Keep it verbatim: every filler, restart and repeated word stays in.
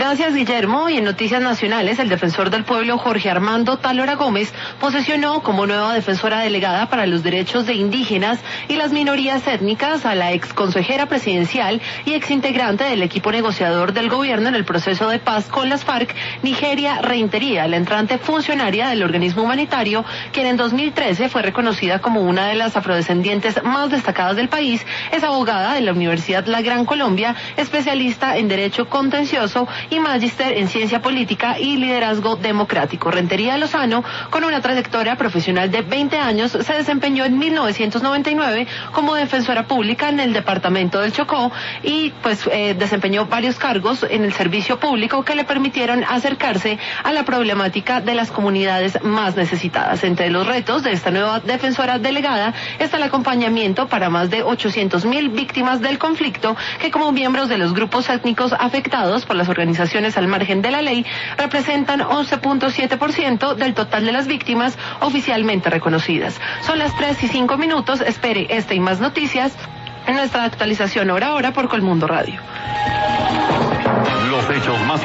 Gracias, Guillermo. Y en noticias nacionales, el defensor del pueblo Jorge Armando Talora Gómez posesionó como nueva defensora delegada para los derechos de indígenas y las minorías étnicas a la ex consejera presidencial y ex integrante del equipo negociador del gobierno en el proceso de paz con las FARC, Nigeria Rentería, la entrante funcionaria del organismo humanitario, quien en dos mil trece fue reconocida como una de las afrodescendientes más destacadas del país. Es abogada de la Universidad La Gran Colombia, especialista en Derecho Contencioso y magíster en Ciencia Política y Liderazgo Democrático. Rentería Lozano, con una trayectoria profesional de veinte años, se desempeñó en mil novecientos noventa y nueve como defensora pública en el departamento del Chocó y pues eh, desempeñó varios cargos en el servicio público que le permitieron acercarse a la problemática de las comunidades más necesitadas. Entre los retos de esta nueva defensora delegada está el acompañamiento para más de ochocientos mil víctimas del conflicto que, como miembros de los grupos étnicos afectados por las organizaciones al margen de la ley, representan once punto siete por ciento del total de las víctimas oficialmente reconocidas. Son las tres y cinco minutos. Espere esta y más noticias en nuestra actualización hora a hora por Colmundo Radio. Los hechos más